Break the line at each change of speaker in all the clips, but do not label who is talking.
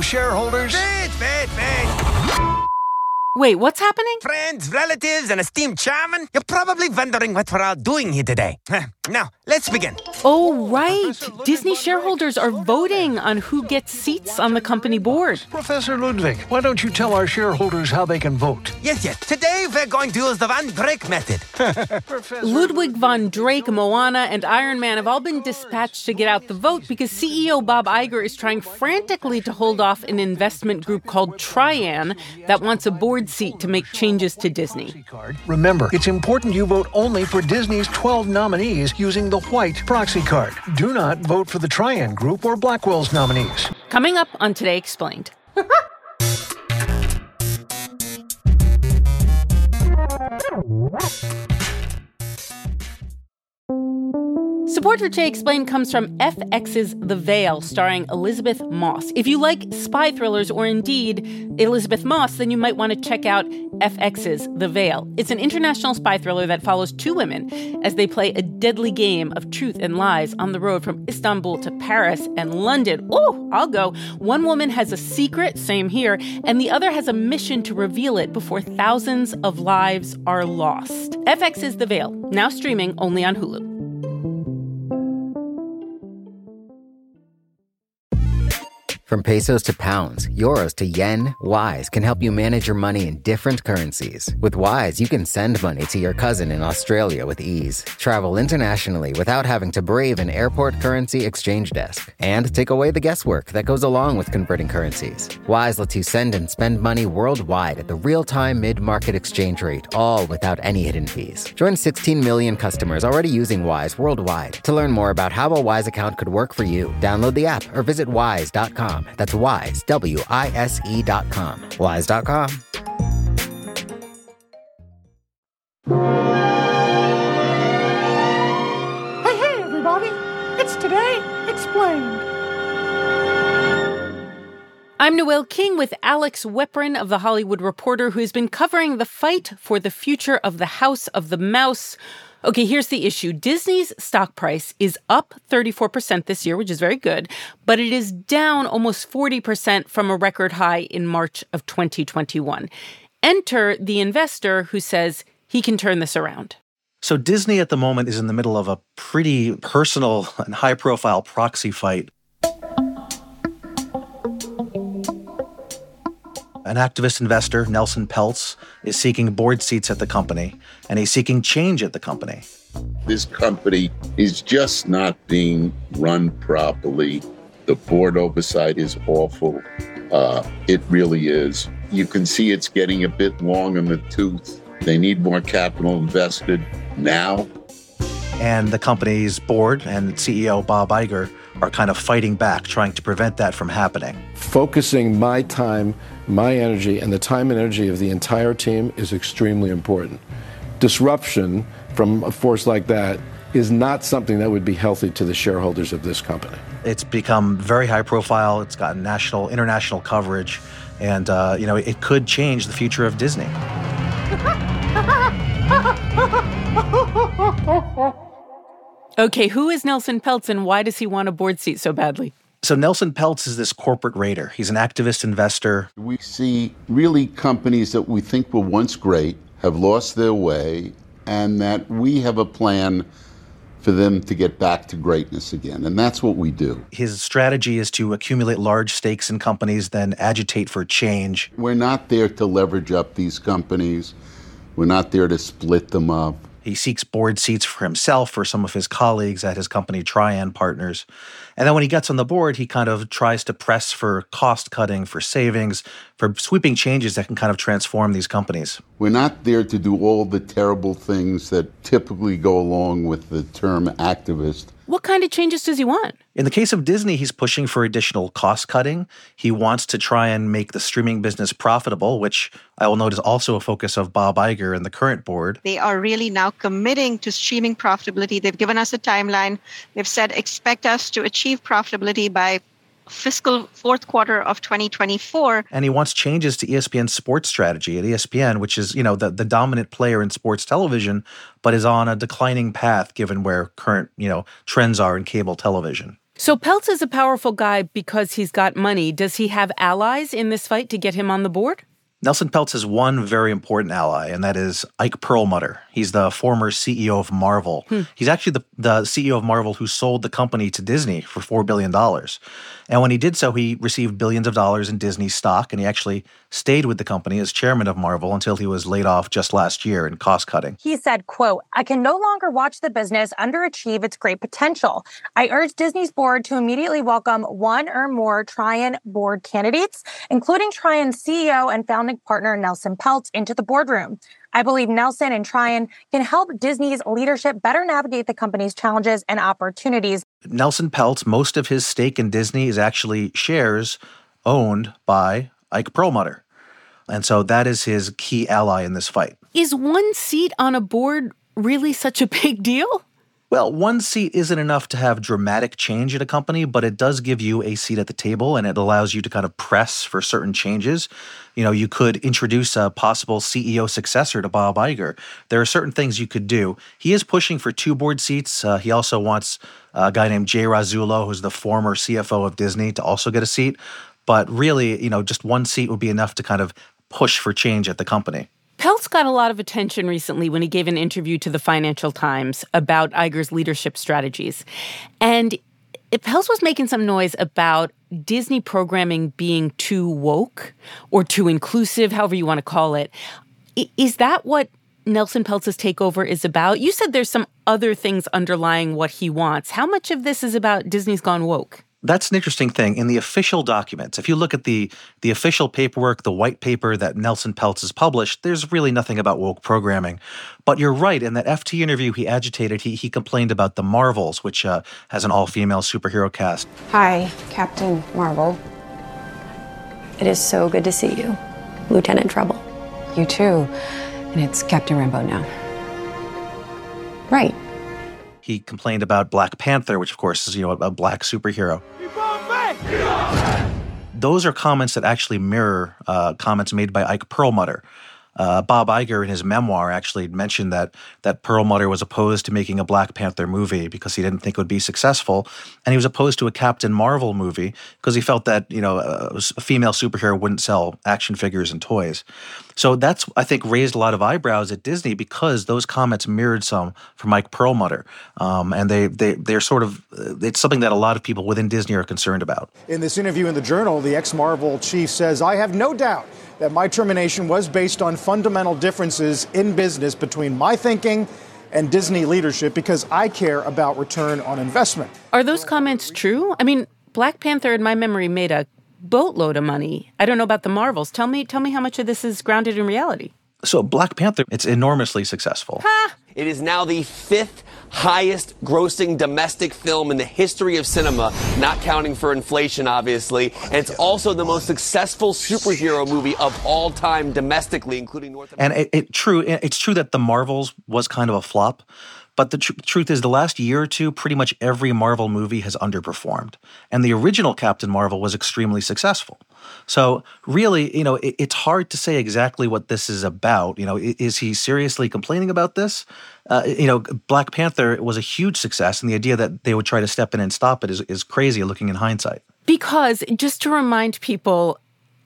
shareholders.
Wait.
Wait, what's happening?
Friends, relatives, and esteemed chairman, you're probably wondering what we're all doing here today. Now, let's begin.
Oh, right. Disney shareholders are voting on who gets seats on the company board.
Professor Ludwig, why don't you tell our shareholders how they can vote?
Yes. Today, we're going to use the Van Drake method.
Ludwig von Drake, Moana, and Iron Man have all been dispatched to get out the vote because CEO Bob Iger is trying frantically to hold off an investment group called Trian that wants a board seat to make changes to Disney.
Remember, it's important you vote only for Disney's 12 nominees using the white proxy card. Do not vote for the Trian Group or Blackwell's nominees.
Coming up on Today Explained. Support for Today Explained comes from FX's The Veil, starring Elizabeth Moss. If you like spy thrillers or indeed Elizabeth Moss, then you might want to check out FX's The Veil. It's an international spy thriller that follows two women as they play a deadly game of truth and lies on the road from Istanbul to Paris and London. Oh, I'll go. One woman has a secret, same here, and the other has a mission to reveal it before thousands of lives are lost. FX's The Veil, now streaming only on Hulu.
From pesos to pounds, euros to yen, Wise can help you manage your money in different currencies. With Wise, you can send money to your cousin in Australia with ease, travel internationally without having to brave an airport currency exchange desk, and take away the guesswork that goes along with converting currencies. Wise lets you send and spend money worldwide at the real-time mid-market exchange rate, all without any hidden fees. Join 16 million customers already using Wise worldwide. To learn more about how a Wise account could work for you, download the app or visit wise.com. That's Wise, WISE.com. Wise.com.
Hey, everybody. It's Today Explained.
I'm Noelle King with Alex Weprin of The Hollywood Reporter, who's been covering the fight for the future of the House of the Mouse. Okay, here's the issue. Disney's stock price is up 34% this year, which is very good, but it is down almost 40% from a record high in March of 2021. Enter the investor who says he can turn this around.
So Disney at the moment is in the middle of a pretty personal and high-profile proxy fight. An activist investor, Nelson Peltz, is seeking board seats at the company, and he's seeking change at the company.
This company is just not being run properly. The board oversight is awful. It really is. You can see it's getting a bit long in the tooth. They need more capital invested now.
And the company's board and CEO Bob Iger are kind of fighting back, trying to prevent that from happening.
Focusing my time, my energy, and the time and energy of the entire team is extremely important. Disruption from a force like that is not something that would be healthy to the shareholders of this company.
It's become very high profile. It's gotten national, international coverage, and it could change the future of Disney.
Okay, who is Nelson Peltz and why does he want a board seat so badly?
So Nelson Peltz is this corporate raider. He's an activist investor.
We see really companies that we think were once great have lost their way, and that we have a plan for them to get back to greatness again. And that's what we do.
His strategy is to accumulate large stakes in companies, then agitate for change.
We're not there to leverage up these companies. We're not there to split them up.
He seeks board seats for himself or some of his colleagues at his company Trian Partners. And then when he gets on the board, he kind of tries to press for cost cutting, for savings, for sweeping changes that can kind of transform these companies.
We're not there to do all the terrible things that typically go along with the term activist.
What kind of changes does he want?
In the case of Disney, he's pushing for additional cost cutting. He wants to try and make the streaming business profitable, which I will note is also a focus of Bob Iger and the current board.
They are really now committing to streaming profitability. They've given us a timeline. They've said expect us to achieve profitability by fiscal fourth quarter of 2024.
And he wants changes to ESPN's sports strategy at ESPN, which is, the dominant player in sports television, but is on a declining path given where current, trends are in cable television.
So Peltz is a powerful guy because he's got money. Does he have allies in this fight to get him on the board?
Nelson Peltz has one very important ally, and that is Ike Perlmutter. He's the former CEO of Marvel. He's actually the CEO of Marvel who sold the company to Disney for $4 billion. And when he did so, he received billions of dollars in Disney stock, and he actually stayed with the company as chairman of Marvel until he was laid off just last year in cost cutting.
He said, quote, "I can no longer watch the business underachieve its great potential. I urge Disney's board to immediately welcome one or more Trian board candidates, including Trian's CEO and founding partner Nelson Peltz, into the boardroom. I believe Nelson and Trian can help Disney's leadership better navigate the company's challenges and opportunities."
Nelson Peltz, most of his stake in Disney is actually shares owned by Ike Perlmutter. And so that is his key ally in this fight.
Is one seat on a board really such a big deal?
Well, one seat isn't enough to have dramatic change at a company, but it does give you a seat at the table, and it allows you to kind of press for certain changes. You could introduce a possible CEO successor to Bob Iger. There are certain things you could do. He is pushing for 2 board seats. He also wants a guy named Jay Razullo, who's the former CFO of Disney, to also get a seat. But really, just one seat would be enough to kind of push for change at the company.
Peltz got a lot of attention recently when he gave an interview to the Financial Times about Iger's leadership strategies. And Peltz was making some noise about Disney programming being too woke or too inclusive, however you want to call it. Is that what Nelson Peltz's takeover is about? You said there's some other things underlying what he wants. How much of this is about Disney's gone woke?
That's an interesting thing. In the official documents, if you look at the official paperwork, the white paper that Nelson Peltz has published, there's really nothing about woke programming. But you're right. In that FT interview he agitated, he complained about the Marvels, which has an all-female superhero cast.
Hi, Captain Marvel. It is so good to see you, Lieutenant Trouble. You too. And it's Captain Rambeau now. Right.
He complained about Black Panther, which of course is, a black superhero. Those are comments that actually mirror comments made by Ike Perlmutter. Bob Iger, in his memoir, actually mentioned that Perlmutter was opposed to making a Black Panther movie because he didn't think it would be successful, and he was opposed to a Captain Marvel movie because he felt that a female superhero wouldn't sell action figures and toys. So that's, I think, raised a lot of eyebrows at Disney because those comments mirrored some from Ike Perlmutter, and they're sort of it's something that a lot of people within Disney are concerned about.
In this interview in the Journal, the ex-Marvel chief says, "I have no doubt that my termination was based on fundamental differences in business between my thinking and Disney leadership because I care about return on investment."
Are those comments true? I mean, Black Panther, in my memory, made a boatload of money. I don't know about the Marvels. Tell me how much of this is grounded in reality.
So Black Panther, it's enormously successful.
It is now the 5th highest grossing domestic film in the history of cinema, not counting for inflation, obviously. And it's also the most successful superhero movie of all time domestically, including North America.
And it's true that the Marvels was kind of a flop. But the truth is, the last year or two, pretty much every Marvel movie has underperformed. And the original Captain Marvel was extremely successful. So really, it's hard to say exactly what this is about. Is he seriously complaining about this? Black Panther was a huge success, and the idea that they would try to step in and stop it is crazy looking in hindsight.
Because, just to remind people,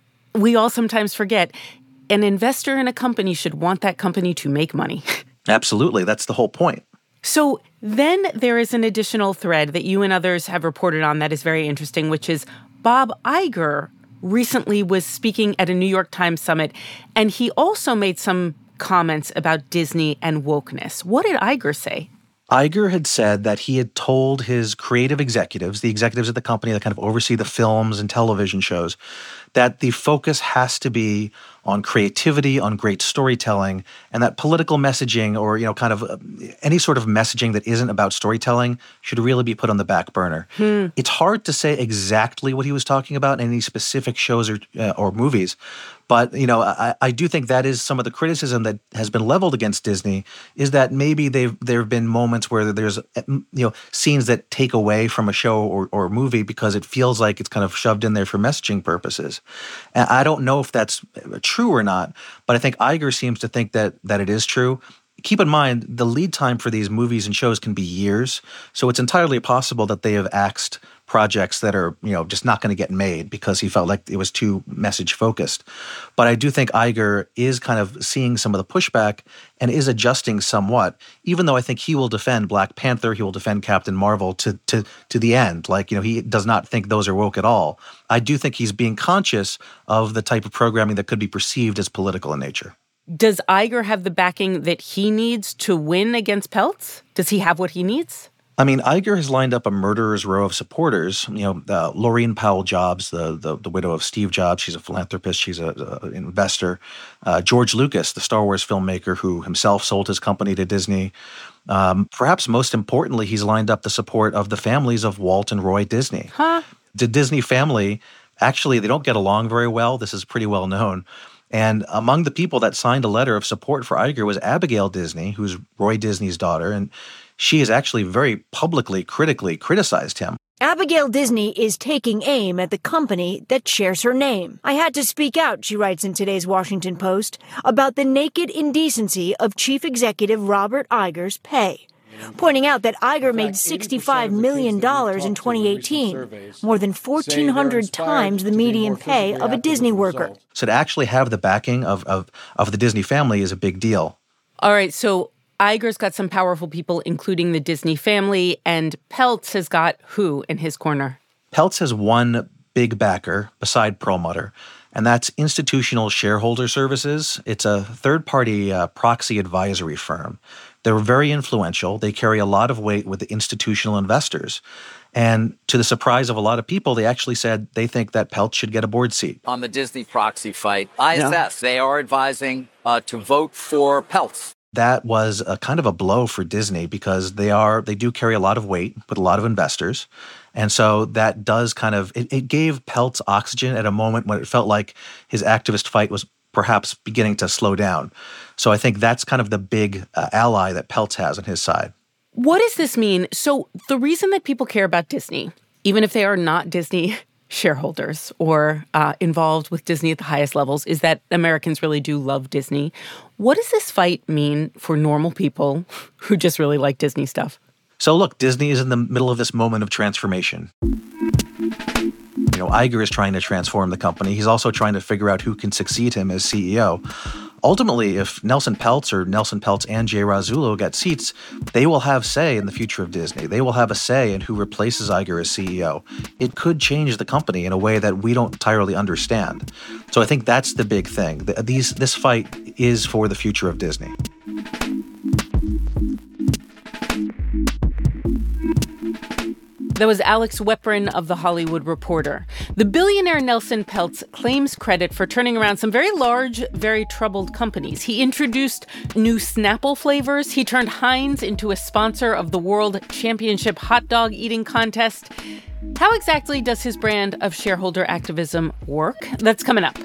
we all sometimes forget, an investor in a company should want that company to make money.
Absolutely. That's the whole point.
So then there is an additional thread that you and others have reported on that is very interesting, which is Bob Iger recently was speaking at a New York Times summit, and he also made some comments about Disney and wokeness. What did Iger say?
Iger had said that he had told his creative executives, the executives at the company that kind of oversee the films and television shows, that the focus has to be on creativity, on great storytelling, and that political messaging or, any sort of messaging that isn't about storytelling should really be put on the back burner. It's hard to say exactly what he was talking about in any specific shows or movies, but, I do think that is some of the criticism that has been leveled against Disney is that maybe there have been moments where there's, scenes that take away from a show or movie because it feels like it's kind of shoved in there for messaging purposes. And I don't know if that's true or not, but I think Iger seems to think that it is true. keep in mind, the lead time for these movies and shows can be years. So it's entirely possible that they have axed projects that are, just not going to get made because he felt like it was too message focused. But I do think Iger is kind of seeing some of the pushback and is adjusting somewhat, even though I think he will defend Black Panther, he will defend Captain Marvel to the end. He does not think those are woke at all. I do think he's being conscious of the type of programming that could be perceived as political in nature.
Does Iger have the backing that he needs to win against Peltz? Does he have what he needs?
I mean, Iger has lined up a murderer's row of supporters. Laurene Powell Jobs, the widow of Steve Jobs, she's a philanthropist, she's an investor. George Lucas, the Star Wars filmmaker who himself sold his company to Disney. Perhaps most importantly, he's lined up the support of the families of Walt and Roy Disney. The Disney family, actually, they don't get along very well. This is pretty well known. And among the people that signed a letter of support for Iger was Abigail Disney, who's Roy Disney's daughter, and she has actually very publicly, critically criticized him.
Abigail Disney is taking aim at the company that shares her name. I had to speak out, she writes in today's Washington Post, about the naked indecency of Chief Executive Robert Iger's pay, pointing out that Iger made $65 million in 2018, more than 1,400 times the median pay of a Disney worker.
So to actually have the backing of the Disney family is a big deal.
All right, so Iger's got some powerful people, including the Disney family, and Peltz has got who in his corner?
Peltz has one big backer beside Perlmutter, and that's Institutional Shareholder Services. It's a third-party proxy advisory firm. They're very influential. They carry a lot of weight with the institutional investors. And to the surprise of a lot of people, they actually said they think that Peltz should get a board seat.
On the Disney proxy fight, ISS, they are advising to vote for Peltz.
That was a kind of a blow for Disney because they do carry a lot of weight with a lot of investors. And so that does it gave Peltz oxygen at a moment when it felt like his activist fight was perhaps beginning to slow down. So I think that's kind of the big ally that Peltz has on his side.
What does this mean? So the reason that people care about Disney, even if they are not Disney shareholders or involved with Disney at the highest levels, is that Americans really do love Disney. What does this fight mean for normal people who just really like Disney stuff?
So look, Disney is in the middle of this moment of transformation. Iger is trying to transform the company. He's also trying to figure out who can succeed him as CEO. Ultimately, if Nelson Peltz and Jay Razzullo get seats, they will have say in the future of Disney. They will have a say in who replaces Iger as CEO. It could change the company in a way that we don't entirely understand. So I think that's the big thing. This fight is for the future of Disney.
That was Alex Weprin of The Hollywood Reporter. The billionaire Nelson Peltz claims credit for turning around some very large, very troubled companies. He introduced new Snapple flavors. He turned Heinz into a sponsor of the World Championship hot dog eating contest. How exactly does his brand of shareholder activism work? That's coming up.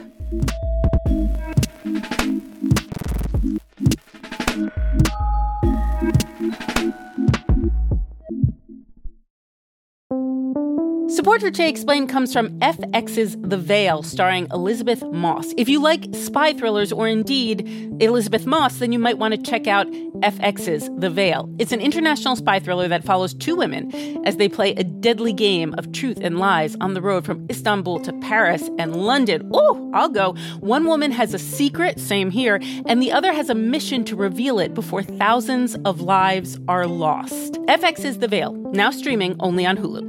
Support for Jay Explained comes from FX's The Veil, starring Elizabeth Moss. If you like spy thrillers or indeed Elizabeth Moss, then you might want to check out FX's The Veil. It's an international spy thriller that follows two women as they play a deadly game of truth and lies on the road from Istanbul to Paris and London. Oh, I'll go. One woman has a secret, same here, and the other has a mission to reveal it before thousands of lives are lost. FX's The Veil, now streaming only on Hulu.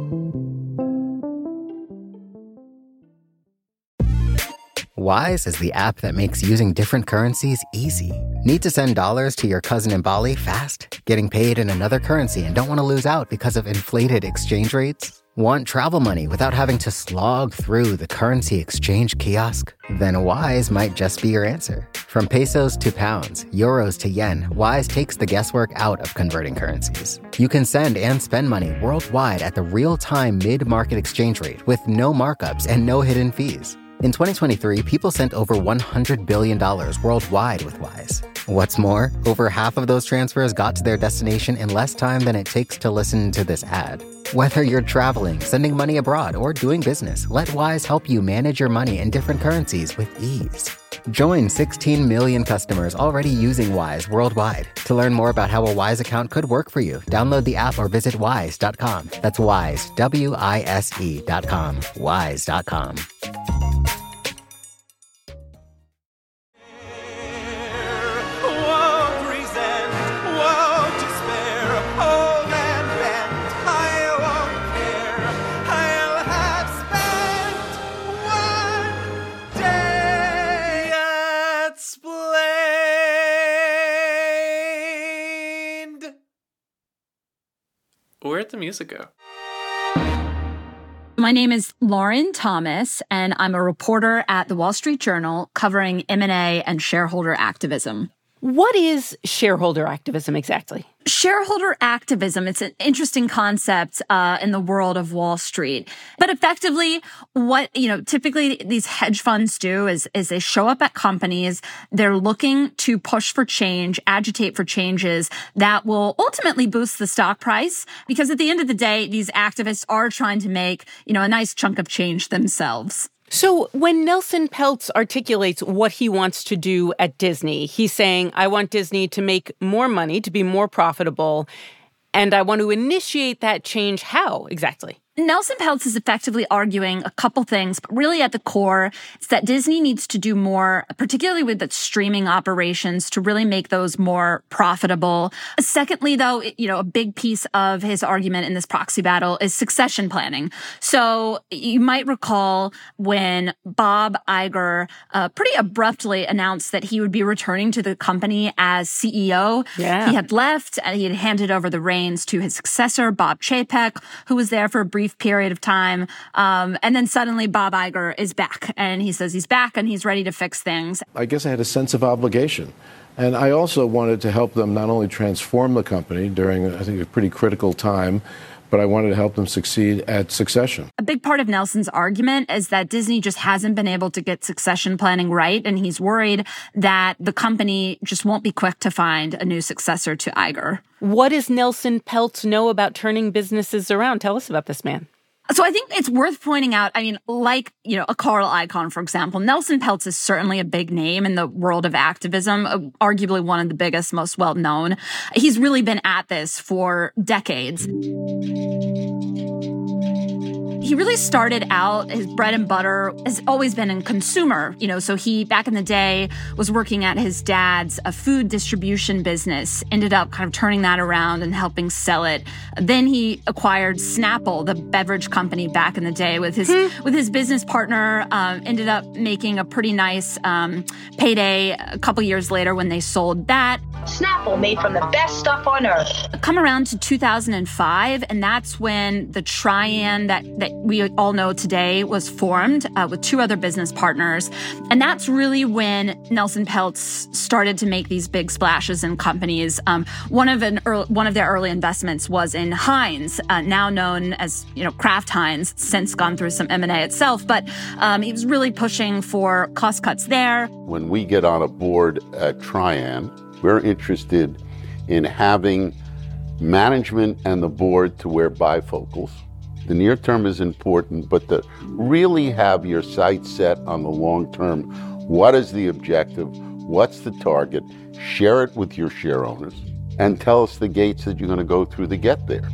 Wise is the app that makes using different currencies easy. Need to send dollars to your cousin in Bali fast? Getting paid in another currency and don't want to lose out because of inflated exchange rates? Want travel money without having to slog through the currency exchange kiosk? Then Wise might just be your answer. From pesos to pounds, euros to yen, Wise takes the guesswork out of converting currencies. You can send and spend money worldwide at the real-time mid-market exchange rate with no markups and no hidden fees. In 2023, people sent over $100 billion worldwide with Wise. What's more, over half of those transfers got to their destination in less time than it takes to listen to this ad. Whether you're traveling, sending money abroad, or doing business, let Wise help you manage your money in different currencies with ease. Join 16 million customers already using Wise worldwide. To learn more about how a Wise account could work for you, download the app or visit wise.com. That's Wise, WISE.com. Wise.com.
Where'd the music go?
My name is Lauren Thomas, and I'm a reporter at the Wall Street Journal covering M&A and shareholder activism.
What is shareholder activism exactly?
Shareholder activism, it's an interesting concept in the world of Wall Street. But effectively, what, typically these hedge funds do is they show up at companies, they're looking to push for change, agitate for changes that will ultimately boost the stock price. Because at the end of the day, these activists are trying to make, a nice chunk of change themselves.
So when Nelson Peltz articulates what he wants to do at Disney, he's saying, I want Disney to make more money, to be more profitable, and I want to initiate that change. How exactly?
Nelson Peltz is effectively arguing a couple things, but really at the core, it's that Disney needs to do more, particularly with its streaming operations, to really make those more profitable. Secondly, though, a big piece of his argument in this proxy battle is succession planning. So you might recall when Bob Iger pretty abruptly announced that he would be returning to the company as CEO.
Yeah.
He had left, and he had handed over the reins to his successor, Bob Chapek, who was there for a brief period of time. And then suddenly Bob Iger is back, and he says he's back and he's ready to fix things.
I guess I had a sense of obligation. And I also wanted to help them not only transform the company during, I think, a pretty critical time, but I wanted to help them succeed at succession.
A big part of Nelson's argument is that Disney just hasn't been able to get succession planning right, and he's worried that the company just won't be quick to find a new successor to Iger.
What does Nelson Peltz know about turning businesses around? Tell us about this man.
So I think it's worth pointing out, like, a Carl Icahn, for example, Nelson Peltz is certainly a big name in the world of activism, arguably one of the biggest, most well-known. He's really been at this for decades. He really started out, his bread and butter has always been in consumer, so he, back in the day, was working at his dad's food distribution business, ended up kind of turning that around and helping sell it. Then he acquired Snapple, the beverage company, back in the day with his business partner, ended up making a pretty nice payday a couple years later when they sold that.
Snapple, made from the best stuff on earth.
Come around to 2005, and that's when the Trian that we all know today was formed with two other business partners. And that's really when Nelson Peltz started to make these big splashes in companies. One of their early investments was in Heinz, now known as Kraft Heinz, since gone through some M&A itself. But he was really pushing for cost cuts there.
When we get on a board at Trian, we're interested in having management and the board to wear bifocals. The near term is important, but to really have your sights set on the long term. What is the objective? What's the target? Share it with your share owners and tell us the gates that you're going to go through to get there.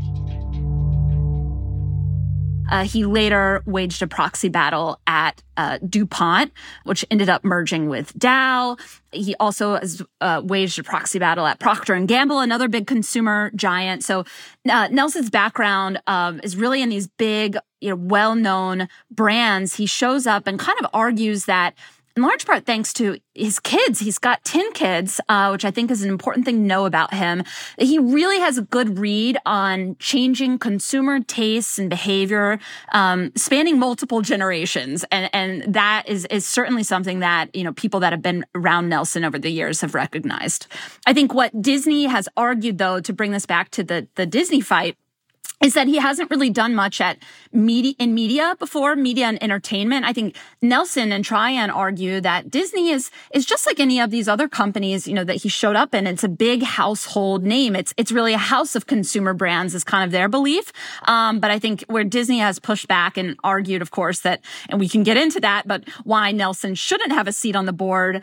He later waged a proxy battle at DuPont, which ended up merging with Dow. He also has waged a proxy battle at Procter & Gamble, another big consumer giant. So Nelson's background is really in these big, well-known brands. He shows up and kind of argues that, in large part thanks to his kids, he's got 10 kids, which I think is an important thing to know about him. He really has a good read on changing consumer tastes and behavior, spanning multiple generations. And that is certainly something that, people that have been around Nelson over the years have recognized. I think what Disney has argued, though, to bring this back to the Disney fight, is that he hasn't really done much at media before, media and entertainment. I think Nelson and Trian argue that Disney is just like any of these other companies, that he showed up in. It's a big household name. It's really a house of consumer brands is kind of their belief. But I think where Disney has pushed back and argued, of course, that, and we can get into that, but why Nelson shouldn't have a seat on the board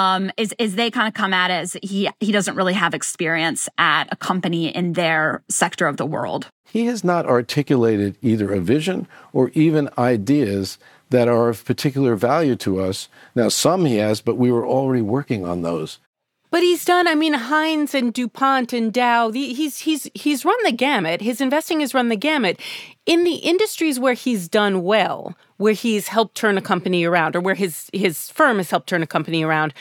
is they kind of come at it as he doesn't really have experience at a company in their sector of the world.
He has not articulated either a vision or even ideas that are of particular value to us. Now, some he has, but we were already working on those.
But he's done, Heinz and DuPont and Dow, he's run the gamut. His investing has run the gamut. In the industries where he's done well, where he's helped turn a company around, or where his firm has helped turn a company around,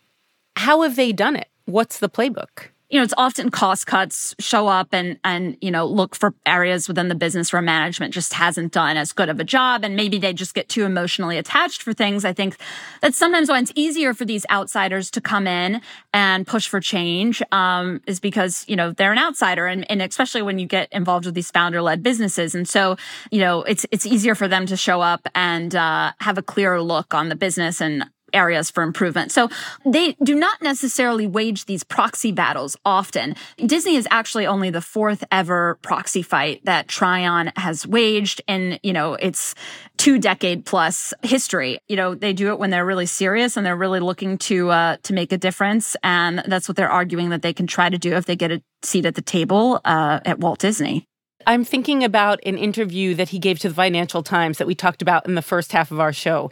how have they done it? What's the playbook?
It's often cost cuts show up and look for areas within the business where management just hasn't done as good of a job. And maybe they just get too emotionally attached for things. I think that sometimes when it's easier for these outsiders to come in and push for change is because, they're an outsider. And especially when you get involved with these founder-led businesses. And so, it's easier for them to show up and have a clearer look on the business and areas for improvement. So they do not necessarily wage these proxy battles often. Disney is actually only the fourth ever proxy fight that Trian has waged in, its 2-decade plus history. They do it when they're really serious and they're really looking to make a difference. And that's what they're arguing that they can try to do if they get a seat at the table at Walt Disney.
I'm thinking about an interview that he gave to the Financial Times that we talked about in the first half of our show.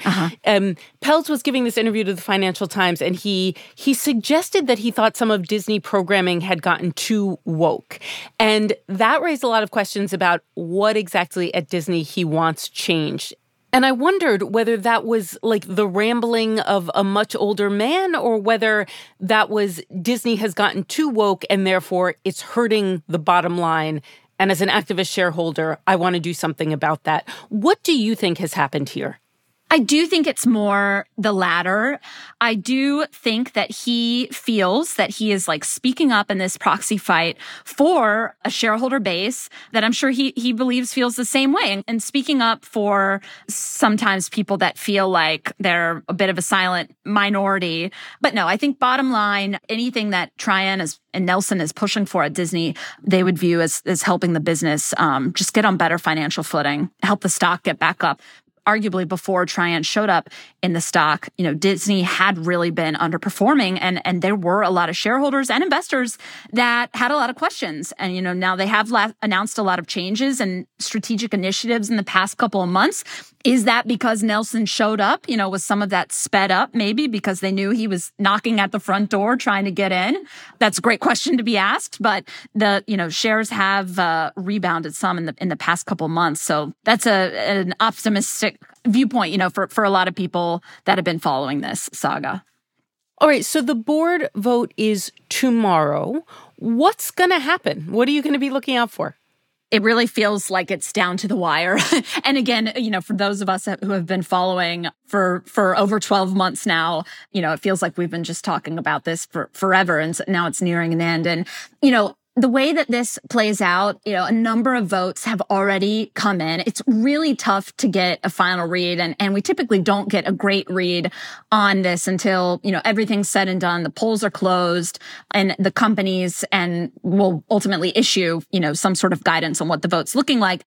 Peltz was giving this interview to the Financial Times, and he suggested that he thought some of Disney programming had gotten too woke. And that raised a lot of questions about what exactly at Disney he wants changed. And I wondered whether that was like the rambling of a much older man, or whether that was Disney has gotten too woke and therefore it's hurting the bottom line. And as an activist shareholder, I want to do something about that. What do you think has happened here?
I do think it's more the latter. I do think that he feels that he is speaking up in this proxy fight for a shareholder base that I'm sure he believes feels the same way, and speaking up for sometimes people that feel like they're a bit of a silent minority. But no, I think bottom line, anything that Trian and Nelson is pushing for at Disney, they would view as helping the business just get on better financial footing, help the stock get back up. Arguably before Trian showed up in the stock, Disney had really been underperforming, and there were a lot of shareholders and investors that had a lot of questions. And, now they have announced a lot of changes and strategic initiatives in the past couple of months. Is that because Nelson showed up? Was some of that sped up maybe because they knew he was knocking at the front door trying to get in? That's a great question to be asked, but the, shares have rebounded some in the past couple of months. So that's an optimistic viewpoint, for a lot of people that have been following this saga.
All right, so the board vote is tomorrow. What's going to happen? What are you going to be looking out for?
It really feels like it's down to the wire. And again, for those of us who have been following for over 12 months now, it feels like we've been just talking about this for forever. And now it's nearing an end. And, the way that this plays out, a number of votes have already come in. It's really tough to get a final read. And we typically don't get a great read on this until, everything's said and done. The polls are closed and the companies and will ultimately issue, some sort of guidance on what the vote's looking like.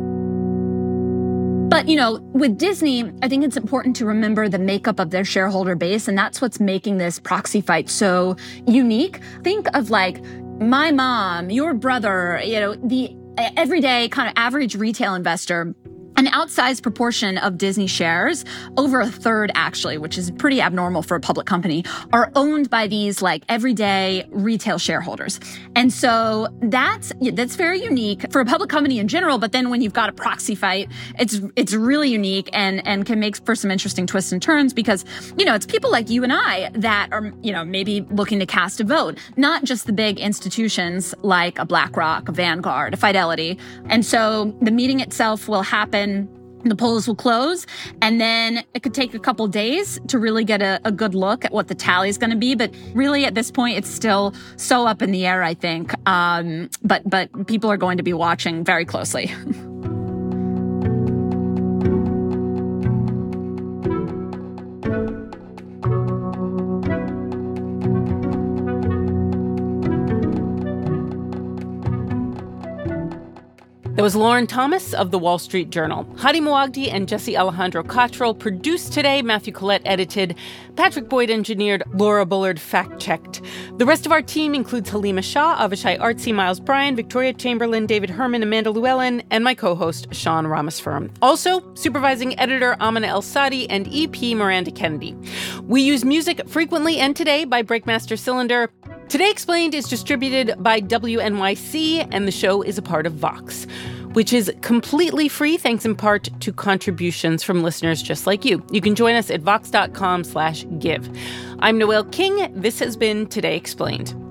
But, with Disney, I think it's important to remember the makeup of their shareholder base. And that's what's making this proxy fight so unique. Think of my mom, your brother, the everyday kind of average retail investor. An outsized proportion of Disney shares, over a third actually, which is pretty abnormal for a public company, are owned by these everyday retail shareholders. And so that's very unique for a public company in general. But then when you've got a proxy fight, it's really unique and can make for some interesting twists and turns because, it's people like you and I that are, maybe looking to cast a vote, not just the big institutions like a BlackRock, a Vanguard, a Fidelity. And so the meeting itself will happen The polls will close, and then it could take a couple days to really get a good look at what the tally is going to be. But really, at this point, it's still so up in the air, I think. But people are going to be watching very closely.
That was Lauren Thomas of The Wall Street Journal. Hadi Moagdi and Jesse Alejandro Cottrell produced today. Matthew Collette edited. Patrick Boyd engineered. Laura Bullard fact-checked. The rest of our team includes Halima Shah, Avishai Artsy, Miles Bryan, Victoria Chamberlain, David Herman, Amanda Llewellyn, and my co-host, Sean Ramaswamy. Also, supervising editor Amina El-Sadi and EP Miranda Kennedy. We use music frequently and today by Breakmaster Cylinder. Today Explained is distributed by WNYC, and the show is a part of Vox, which is completely free thanks in part to contributions from listeners just like you. You can join us at vox.com/give. I'm Noelle King. This has been Today Explained.